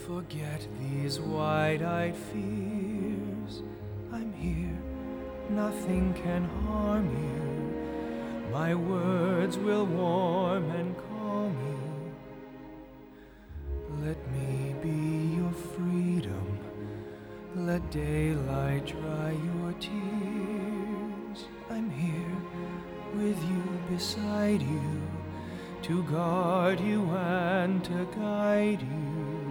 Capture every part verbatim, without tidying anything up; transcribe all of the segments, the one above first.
Forget these wide-eyed fears. I'm here, nothing can harm you. My words will warm and calm you. Let me be your freedom. Let daylight dry your tears. I'm here with you, beside you, to guard you and to guide you.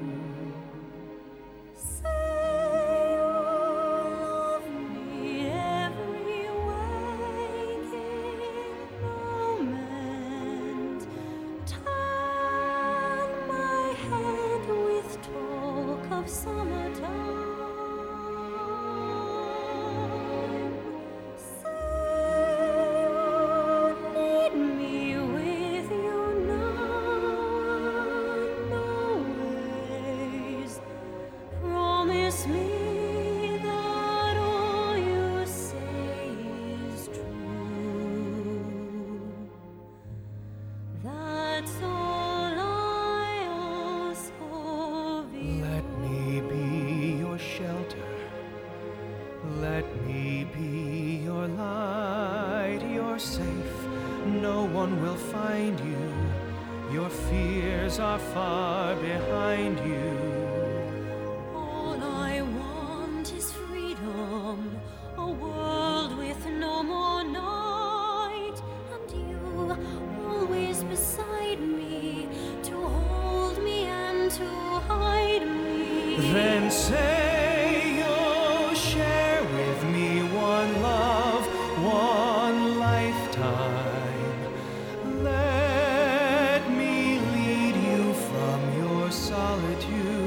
Let me be your light. You're safe, no one will find you. Your fears are far behind you. All I want is freedom, a world with no more night, and you always beside me, to hold me and to hide me. Then say you'll share with me one love, one lifetime. Let me lead you from your solitude.